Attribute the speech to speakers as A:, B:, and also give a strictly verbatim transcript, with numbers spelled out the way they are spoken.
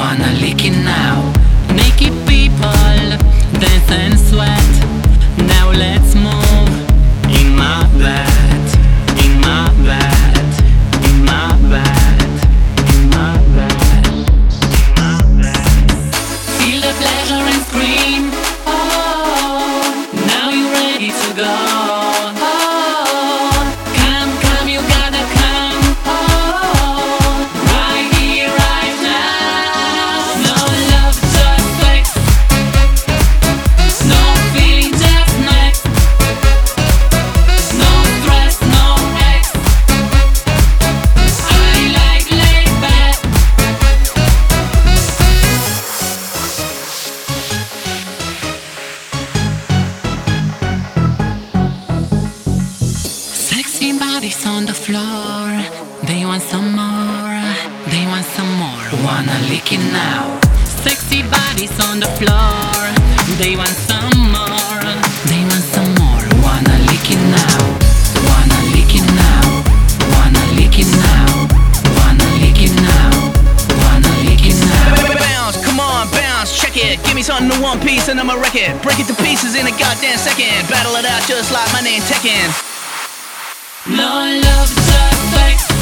A: wanna lick it now. Naked people dance and sweat. Now let's move in my bed, in my bed, in my bed, in my bed, in my bed. Feel the pleasure and scream. Oh, now you're ready to go. Bodies on the floor, they want some more, they want some more. Wanna lick it now. Sexy bodies on the floor, they want some more, they want some more. Wanna lick it now, wanna lick it now, wanna lick it now, wanna lick it now, wanna lick it now.
B: Bounce, come on, bounce, check it. Give me something to one piece and I'ma wreck it. Break it to pieces in a goddamn second. Battle it out just like my name Tekken.
A: No love, just sex.